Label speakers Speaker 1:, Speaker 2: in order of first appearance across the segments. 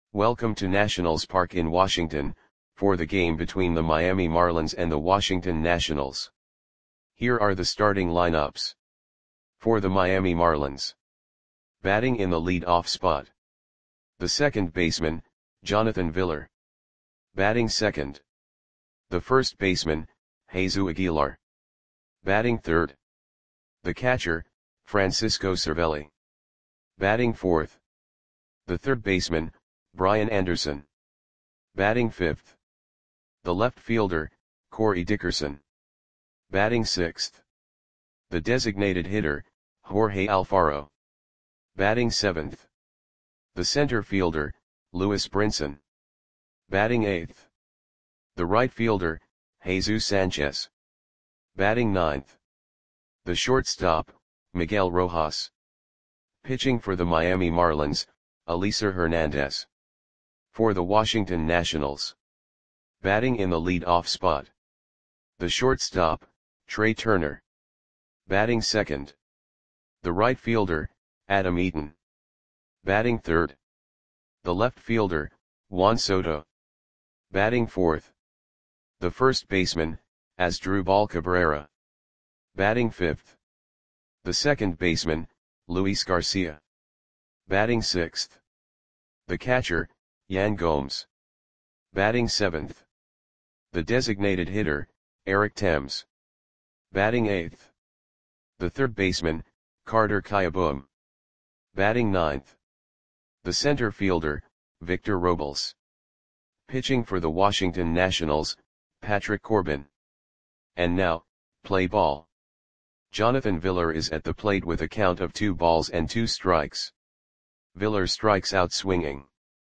Speaker 1: Welcome to Nationals Park in Washington, for the game between the Miami Marlins and the Washington Nationals. Here are the starting lineups. For the Miami Marlins. Batting in the lead-off spot. The second baseman, Jonathan Villar. Batting second. The first baseman, Jesus Aguilar. Batting third. The catcher, Francisco Cervelli. Batting fourth. The third baseman, Brian Anderson. Batting fifth. The left fielder, Corey Dickerson. Batting sixth. The designated hitter, Jorge Alfaro. Batting seventh. The center fielder, Lewis Brinson. Batting eighth. The right fielder, Jesus Sanchez. Batting ninth. The shortstop, Miguel Rojas. Pitching for the Miami Marlins, Elieser Hernandez. For the Washington Nationals. Batting in the lead-off spot. The shortstop, Trey Turner. Batting second. The right fielder, Adam Eaton. Batting third. The left fielder, Juan Soto. Batting fourth. The first baseman, Asdrubal Cabrera. Batting fifth. The second baseman, Luis Garcia. Batting sixth. The catcher, Yan Gomes. Batting seventh. The designated hitter, Eric Thames. Batting eighth. The third baseman, Carter Kieboom. Batting ninth. The center fielder, Victor Robles. Pitching for the Washington Nationals, Patrick Corbin. And now, play ball. Jonathan Villar is at the plate with a count of 2 balls and 2 strikes. Villar strikes out swinging.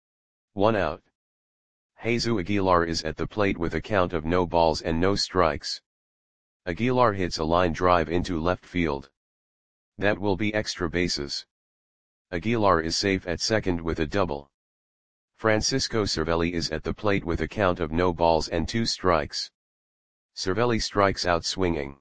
Speaker 1: 1 out. Jesus Aguilar is at the plate with a count of no balls and no strikes. Aguilar hits a line drive into left field. That will be extra bases. Aguilar is safe at second with a double. Francisco Cervelli is at the plate with a count of no balls and 2 strikes. Cervelli strikes out swinging.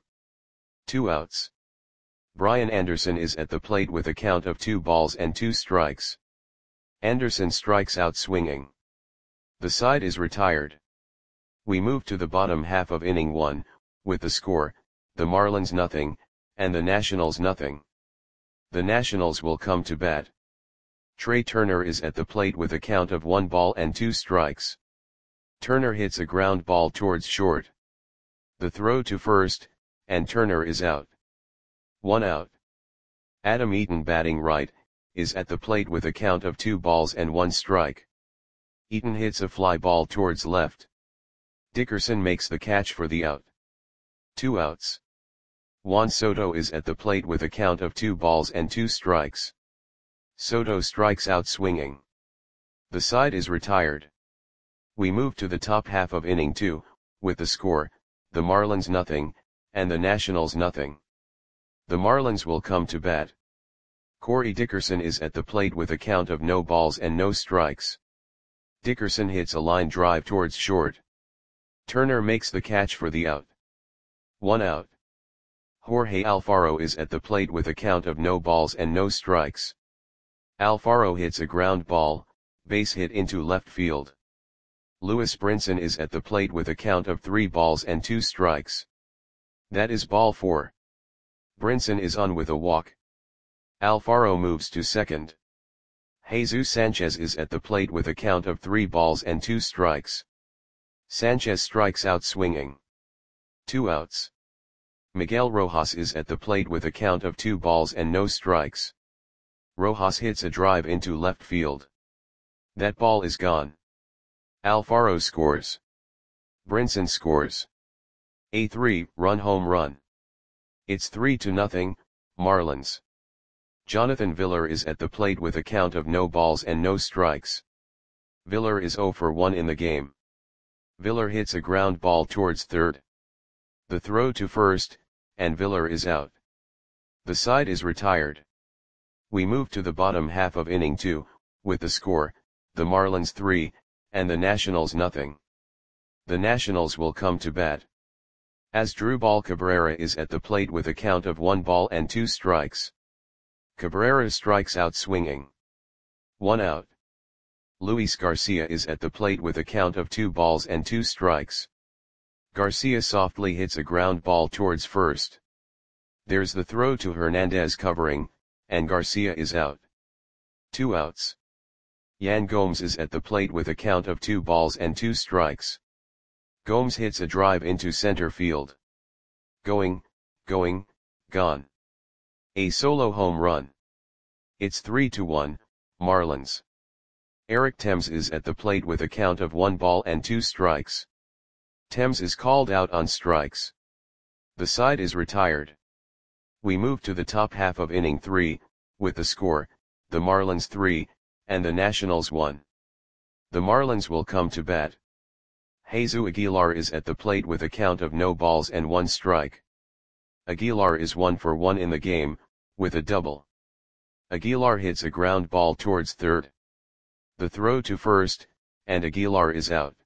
Speaker 1: 2 outs. Brian Anderson is at the plate with a count of 2 balls and 2 strikes. Anderson strikes out swinging. The side is retired. We move to the bottom half of inning 1, with the score, the Marlins nothing, and the Nationals nothing. The Nationals will come to bat. Trey Turner is at the plate with a count of 1 ball and 2 strikes. Turner hits a ground ball towards short. The throw to first, and Turner is out. 1 out. Adam Eaton, batting right, is at the plate with a count of 2 balls and 1 strike. Eaton hits a fly ball towards left. Dickerson makes the catch for the out. 2 outs. Juan Soto is at the plate with a count of 2 balls and 2 strikes. Soto strikes out swinging. The side is retired. We move to the top half of inning 2, with the score, the Marlins nothing, and the Nationals nothing. The Marlins will come to bat. Corey Dickerson is at the plate with a count of no balls and no strikes. Dickerson hits a line drive towards short. Turner makes the catch for the out. 1 out. Jorge Alfaro is at the plate with a count of no balls and no strikes. Alfaro hits a ground ball, base hit into left field. Lewis Brinson is at the plate with a count of 3 balls and 2 strikes. That is ball 4. Brinson is on with a walk. Alfaro moves to second. Jesus Sanchez is at the plate with a count of 3 balls and 2 strikes. Sanchez strikes out swinging. 2 outs. Miguel Rojas is at the plate with a count of 2 balls and no strikes. Rojas hits a drive into left field. That ball is gone. Alfaro scores. Brinson scores. A 3-run home run. It's 3-0, Marlins. Jonathan Villar is at the plate with a count of no balls and no strikes. Villar is 0 for 1 in the game. Villar hits a ground ball towards third. The throw to first, and Villar is out. The side is retired. We move to the bottom half of inning 2, with the score, the Marlins 3, and the Nationals nothing. The Nationals will come to bat. Asdrubal Cabrera is at the plate with a count of 1 ball and 2 strikes. Cabrera strikes out swinging. 1 out. Luis Garcia is at the plate with a count of 2 balls and 2 strikes. Garcia softly hits a ground ball towards first. There's the throw to Hernandez covering, and Garcia is out. 2 outs. Yan Gomes is at the plate with a count of 2 balls and 2 strikes. Gomes hits a drive into center field. Going, gone. A solo home run. It's 3-1, Marlins. Eric Thames is at the plate with a count of 1 ball and 2 strikes. Thames is called out on strikes. The side is retired. We move to the top half of inning 3, with the score, the Marlins 3, and the Nationals 1. The Marlins will come to bat. Jesus Aguilar is at the plate with a count of no balls and 1 strike. Aguilar is 1 for 1 in the game, with a double. Aguilar hits a ground ball towards third. The throw to first, and Aguilar is out.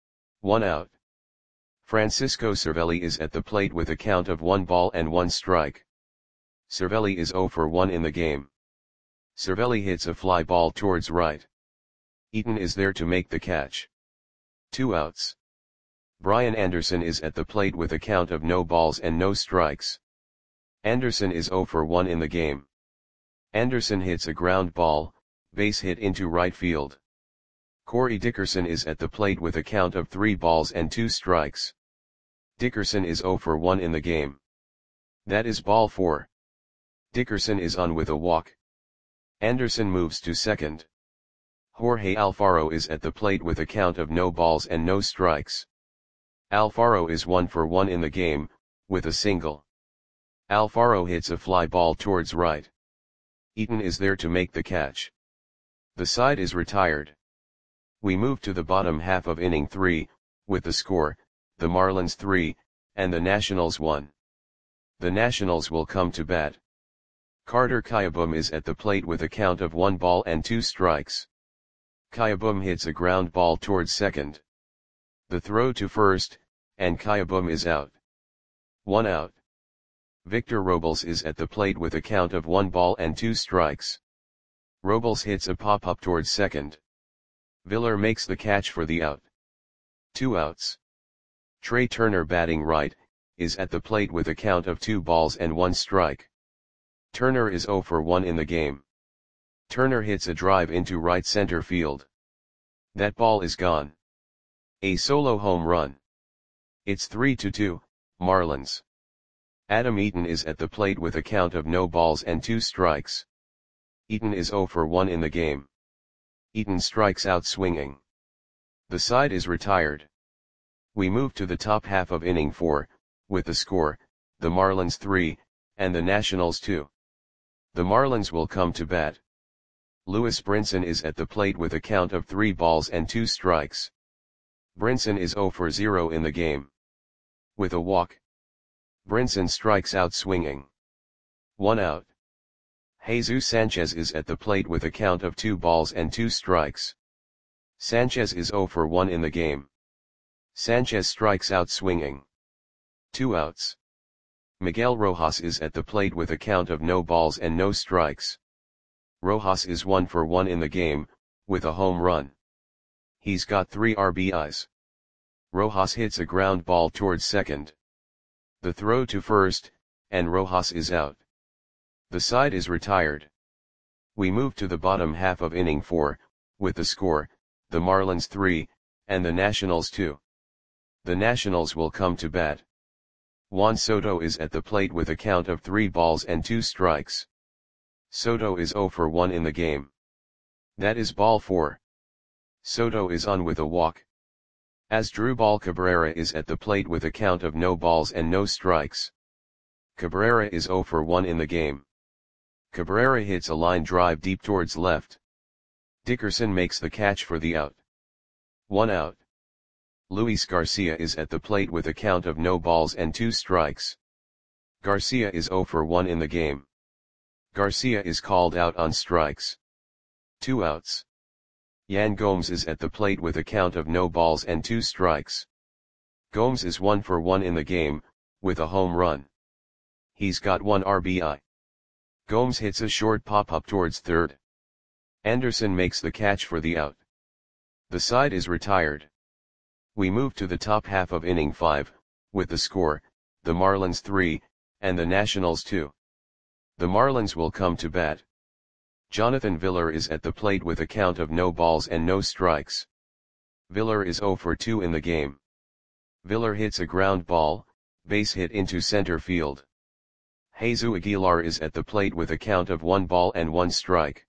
Speaker 1: 1 out. Francisco Cervelli is at the plate with a count of 1 ball and 1 strike. Cervelli is 0 for 1 in the game. Cervelli hits a fly ball towards right. Eaton is there to make the catch. 2 outs. Brian Anderson is at the plate with a count of no balls and no strikes. Anderson is 0 for 1 in the game. Anderson hits a ground ball, base hit into right field. Corey Dickerson is at the plate with a count of 3 balls and 2 strikes. Dickerson is 0 for 1 in the game. That is ball 4. Dickerson is on with a walk. Anderson moves to second. Jorge Alfaro is at the plate with a count of no balls and no strikes. Alfaro is 1 for 1 in the game, with a single. Alfaro hits a fly ball towards right. Eaton is there to make the catch. The side is retired. We move to the bottom half of inning 3, with the score, the Marlins 3, and the Nationals 1. The Nationals will come to bat. Carter Kieboom is at the plate with a count of 1 ball and 2 strikes. Kieboom hits a ground ball towards second. The throw to first, and Kieboom is out. 1 out. Victor Robles is at the plate with a count of 1 ball and 2 strikes. Robles hits a pop-up towards second. Villar makes the catch for the out. 2 outs. Trey Turner, batting right, is at the plate with a count of 2 balls and 1 strike. Turner is 0 for 1 in the game. Turner hits a drive into right center field. That ball is gone. A solo home run. It's 3-2, Marlins. Adam Eaton is at the plate with a count of no balls and 2 strikes. Eaton is 0 for 1 in the game. Eaton strikes out swinging. The side is retired. We move to the top half of inning 4, with the score, the Marlins 3, and the Nationals 2. The Marlins will come to bat. Lewis Brinson is at the plate with a count of 3 balls and 2 strikes. Brinson is 0 for 0 in the game. With a walk. Brinson strikes out swinging. 1 out. Jesus Sanchez is at the plate with a count of 2 balls and 2 strikes. Sanchez is 0 for 1 in the game. Sanchez strikes out swinging. 2 outs. Miguel Rojas is at the plate with a count of no balls and no strikes. Rojas is 1 for 1 in the game, with a home run. He's got 3 RBIs. Rojas hits a ground ball towards second. The throw to first, and Rojas is out. The side is retired. We move to the bottom half of inning 4, with the score, the Marlins 3, and the Nationals 2. The Nationals will come to bat. Juan Soto is at the plate with a count of 3 balls and 2 strikes. Soto is 0 for 1 in the game. That is ball 4. Soto is on with a walk. Asdrubal Cabrera is at the plate with a count of no balls and no strikes. Cabrera is 0 for 1 in the game. Cabrera hits a line drive deep towards left. Dickerson makes the catch for the out. 1 out. Luis Garcia is at the plate with a count of no balls and 2 strikes. Garcia is 0 for 1 in the game. Garcia is called out on strikes. 2 outs. Yan Gomes is at the plate with a count of no balls and 2 strikes. Gomes is 1 for 1 in the game, with a home run. He's got 1 RBI. Gomes hits a short pop-up towards third. Anderson makes the catch for the out. The side is retired. We move to the top half of inning 5, with the score, the Marlins 3, and the Nationals 2. The Marlins will come to bat. Jonathan Villar is at the plate with a count of no balls and no strikes. Villar is 0 for 2 in the game. Villar hits a ground ball, base hit into center field. Jesus Aguilar is at the plate with a count of 1 ball and 1 strike.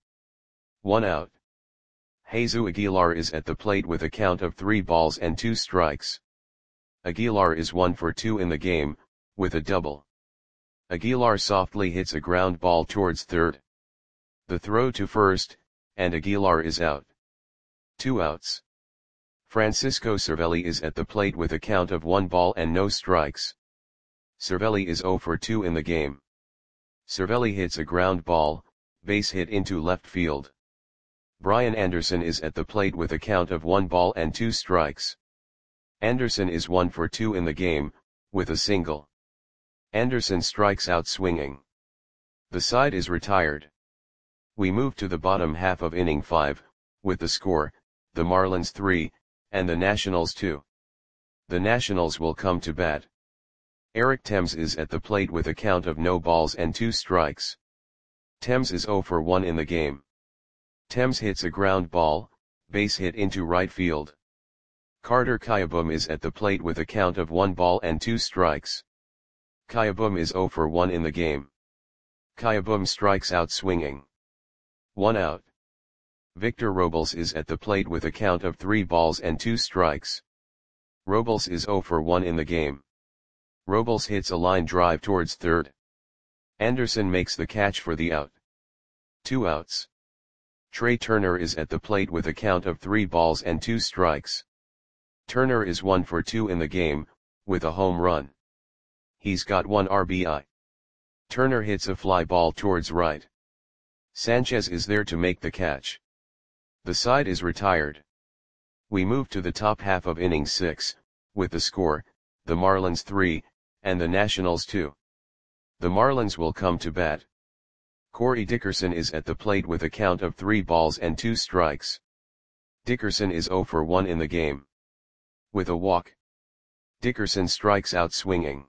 Speaker 1: 1 out. Jesus Aguilar is at the plate with a count of 3 balls and 2 strikes. Aguilar is 1 for 2 in the game, with a double. Aguilar softly hits a ground ball towards third. The throw to first, and Aguilar is out. 2 outs. Francisco Cervelli is at the plate with a count of 1 ball and no strikes. Cervelli is 0 for 2 in the game. Cervelli hits a ground ball, base hit into left field. Brian Anderson is at the plate with a count of 1 ball and 2 strikes. Anderson is 1 for 2 in the game, with a single. Anderson strikes out swinging. The side is retired. We move to the bottom half of inning 5, with the score, the Marlins 3, and the Nationals 2. The Nationals will come to bat. Eric Thames is at the plate with a count of no balls and 2 strikes. Thames is 0 for 1 in the game. Thames hits a ground ball, base hit into right field. Carter Kieboom is at the plate with a count of 1 ball and 2 strikes. Kieboom is 0 for 1 in the game. Kieboom strikes out swinging. 1 out. Victor Robles is at the plate with a count of 3 balls and 2 strikes. Robles is 0 for 1 in the game. Robles hits a line drive towards third. Anderson makes the catch for the out. 2 outs. Trey Turner is at the plate with a count of 3 balls and 2 strikes. Turner is 1 for 2 in the game, with a home run. He's got 1 RBI. Turner hits a fly ball towards right. Sanchez is there to make the catch. The side is retired. We move to the top half of inning 6, with the score, the Marlins 3, and the Nationals 2. The Marlins will come to bat. Corey Dickerson is at the plate with a count of 3 balls and 2 strikes. Dickerson is 0 for 1 in the game. With a walk. Dickerson strikes out swinging.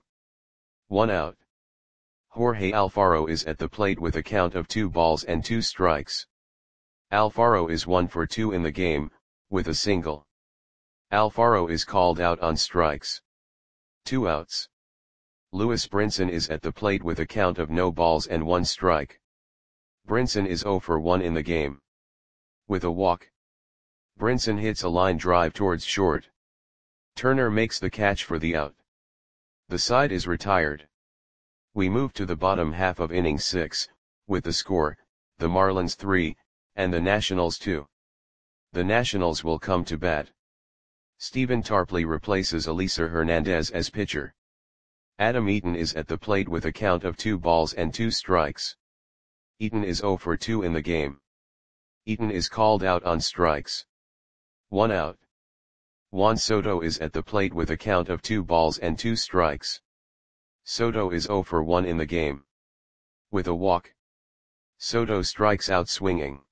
Speaker 1: 1 out. Jorge Alfaro is at the plate with a count of 2 balls and 2 strikes. Alfaro is 1 for 2 in the game, with a single. Alfaro is called out on strikes. 2 outs. Lewis Brinson is at the plate with a count of no balls and 1 strike. Brinson is 0 for 1 in the game. With a walk. Brinson hits a line drive towards short. Turner makes the catch for the out. The side is retired. We move to the bottom half of inning 6, with the score, the Marlins 3, and the Nationals 2. The Nationals will come to bat. Stephen Tarpley replaces Elieser Hernandez as pitcher. Adam Eaton is at the plate with a count of 2 balls and 2 strikes. Eaton is 0 for 2 in the game. Eaton is called out on strikes. 1 out. Juan Soto is at the plate with a count of 2 balls and 2 strikes. Soto is 0 for 1 in the game. With a walk. Soto strikes out swinging.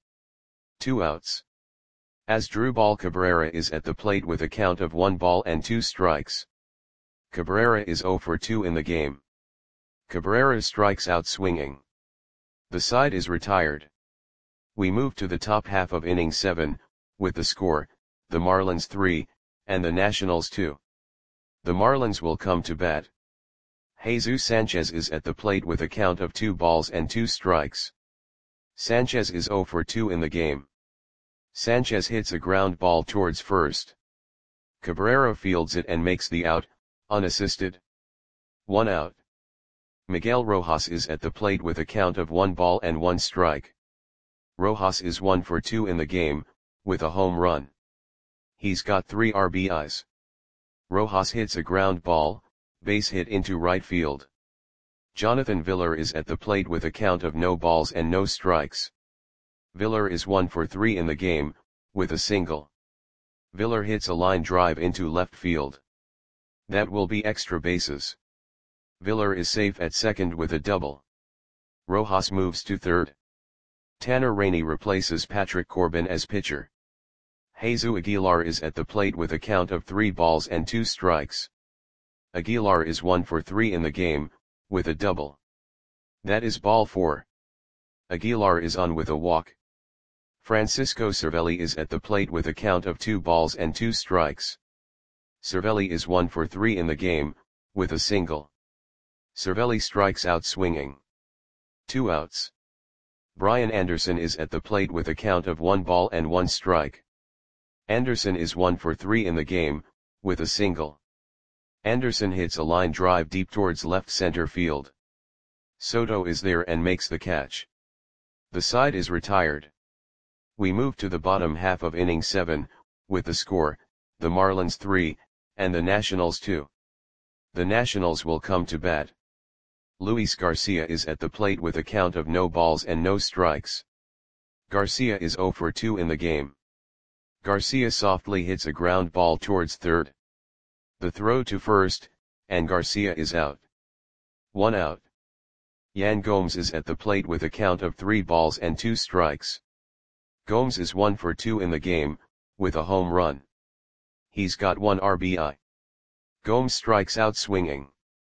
Speaker 1: 2 outs. Asdrubal Cabrera is at the plate with a count of 1 ball and 2 strikes. Cabrera is 0 for 2 in the game. Cabrera strikes out swinging. The side is retired. We move to the top half of inning 7, with the score, the Marlins 3, and the Nationals 2. The Marlins will come to bat. Jesus Sanchez is at the plate with a count of 2 balls and 2 strikes. Sanchez is 0 for 2 in the game. Sanchez hits a ground ball towards first. Cabrera fields it and makes the out, unassisted. 1 out. Miguel Rojas is at the plate with a count of 1 ball and 1 strike. Rojas is 1 for 2 in the game, with a home run. He's got 3 RBIs. Rojas hits a ground ball, base hit into right field. Jonathan Villar is at the plate with a count of no balls and no strikes. Villar is 1 for 3 in the game, with a single. Villar hits a line drive into left field. That will be extra bases. Villar is safe at second with a double. Rojas moves to third. Tanner Rainey replaces Patrick Corbin as pitcher. Jesus Aguilar is at the plate with a count of 3 balls and 2 strikes. Aguilar is 1 for 3 in the game, with a double. That is ball 4. Aguilar is on with a walk. Francisco Cervelli is at the plate with a count of 2 balls and 2 strikes. Cervelli is 1 for 3 in the game, with a single. Cervelli strikes out swinging. 2 outs. Brian Anderson is at the plate with a count of 1 ball and 1 strike. Anderson is 1 for 3 in the game, with a single. Anderson hits a line drive deep towards left center field. Soto is there and makes the catch. The side is retired. We move to the bottom half of inning 7, with the score, the Marlins 3, and the Nationals 2. The Nationals will come to bat. Luis Garcia is at the plate with a count of no balls and no strikes. Garcia is 0 for 2 in the game. Garcia softly hits a ground ball towards third. The throw to first, and Garcia is out. 1 out. Yan Gomes is at the plate with a count of 3 balls and 2 strikes. Gomes is 1 for 2 in the game, with a home run. He's got 1 RBI. Gomes strikes out swinging.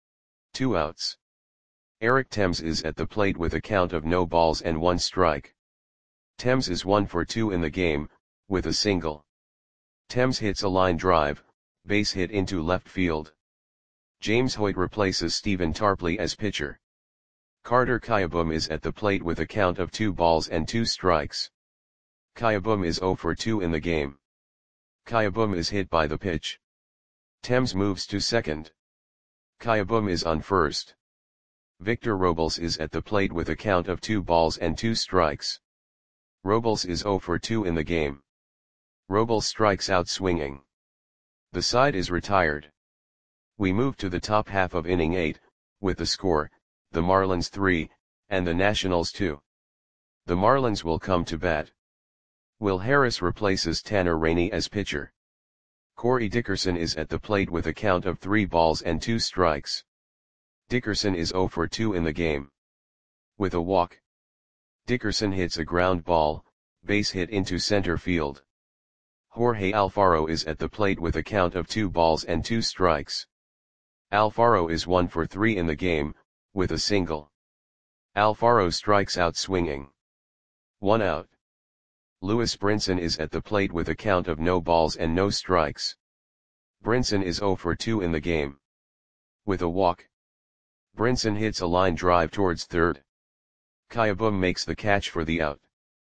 Speaker 1: 2 outs. Eric Thames is at the plate with a count of no balls and 1 strike. Thames is 1 for 2 in the game, with a single. Thames hits a line drive, base hit into left field. James Hoyt replaces Stephen Tarpley as pitcher. Carter Kieboom is at the plate with a count of 2 balls and 2 strikes. Kieboom is 0 for 2 in the game. Kieboom is hit by the pitch. Thames moves to second. Kieboom is on first. Victor Robles is at the plate with a count of 2 balls and 2 strikes. Robles is 0 for 2 in the game. Robles strikes out swinging. The side is retired. We move to the top half of inning 8, with the score, the Marlins 3, and the Nationals 2. The Marlins will come to bat. Will Harris replaces Tanner Rainey as pitcher. Corey Dickerson is at the plate with a count of 3 balls and 2 strikes. Dickerson is 0 for 2 in the game. With a walk. Dickerson hits a ground ball, base hit into center field. Jorge Alfaro is at the plate with a count of 2 balls and 2 strikes. Alfaro is 1 for 3 in the game, with a single. Alfaro strikes out swinging. 1 out. Lewis Brinson is at the plate with a count of no balls and no strikes. Brinson is 0 for 2 in the game. With a walk. Brinson hits a line drive towards third. Kieboom makes the catch for the out.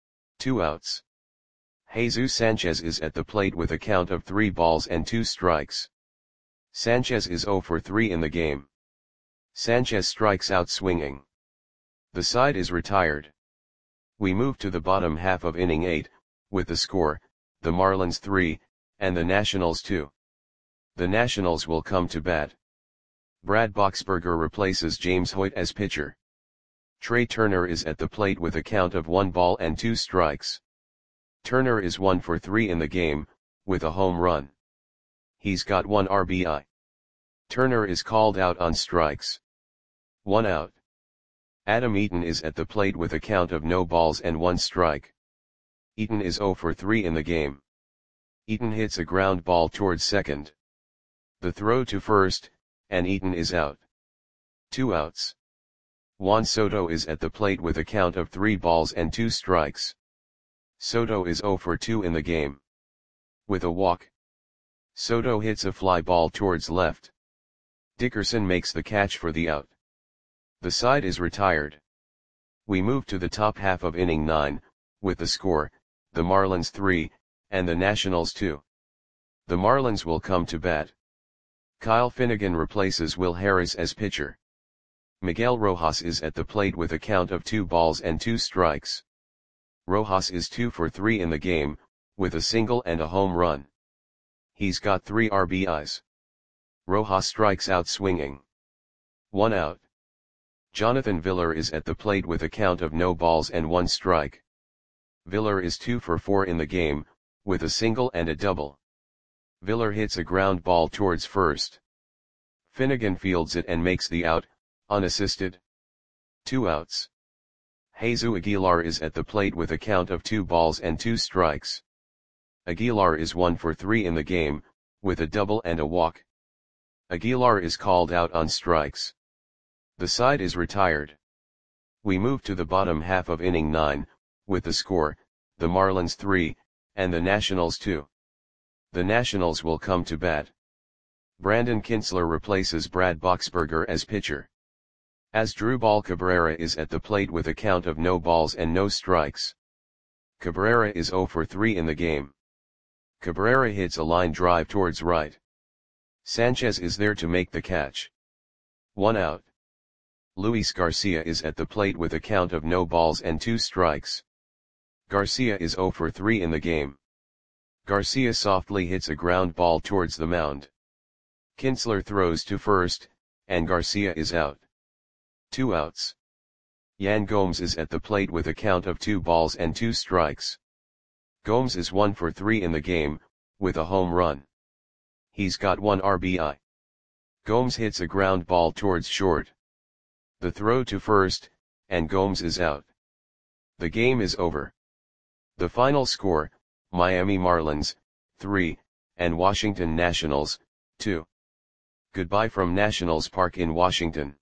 Speaker 1: 2 outs. Jesus Sanchez is at the plate with a count of 3 balls and 2 strikes. Sanchez is 0 for 3 in the game. Sanchez strikes out swinging. The side is retired. We move to the bottom half of inning 8, with the score, the Marlins 3, and the Nationals 2. The Nationals will come to bat. Brad Boxberger replaces James Hoyt as pitcher. Trey Turner is at the plate with a count of 1 ball and 2 strikes. Turner is 1 for 3 in the game, with a home run. He's got 1 RBI. Turner is called out on strikes. 1 out. Adam Eaton is at the plate with a count of no balls and 1 strike. Eaton is 0 for 3 in the game. Eaton hits a ground ball towards second. The throw to first, and Eaton is out. 2 outs. Juan Soto is at the plate with a count of 3 balls and 2 strikes. Soto is 0 for 2 in the game. With a walk. Soto hits a fly ball towards left. Dickerson makes the catch for the out. The side is retired. We move to the top half of inning 9, with the score, the Marlins 3, and the Nationals 2. The Marlins will come to bat. Kyle Finnegan replaces Will Harris as pitcher. Miguel Rojas is at the plate with a count of 2 balls and 2 strikes. Rojas is 2 for 3 in the game, with a single and a home run. He's got 3 RBIs. Rojas strikes out swinging. 1 out. Jonathan Villar is at the plate with a count of no balls and 1 strike. Villar is 2 for 4 in the game, with a single and a double. Villar hits a ground ball towards first. Finnegan fields it and makes the out, unassisted. 2 outs. Jesus Aguilar is at the plate with a count of 2 balls and 2 strikes. Aguilar is 1 for 3 in the game, with a double and a walk. Aguilar is called out on strikes. The side is retired. We move to the bottom half of inning 9, with the score, the Marlins 3, and the Nationals 2. The Nationals will come to bat. Brandon Kintzler replaces Brad Boxberger as pitcher. Asdrubal Cabrera is at the plate with a count of no balls and no strikes. Cabrera is 0 for 3 in the game. Cabrera hits a line drive towards right. Sanchez is there to make the catch. 1 out. Luis Garcia is at the plate with a count of no balls and 2 strikes. Garcia is 0 for 3 in the game. Garcia softly hits a ground ball towards the mound. Kintzler throws to first, and Garcia is out. 2 outs. Yan Gomes is at the plate with a count of 2 balls and 2 strikes. Gomes is 1 for 3 in the game, with a home run. He's got 1 RBI. Gomes hits a ground ball towards short. The throw to first, and Gomes is out. The game is over. The final score, Miami Marlins, 3, and Washington Nationals, 2. Goodbye from Nationals Park in Washington.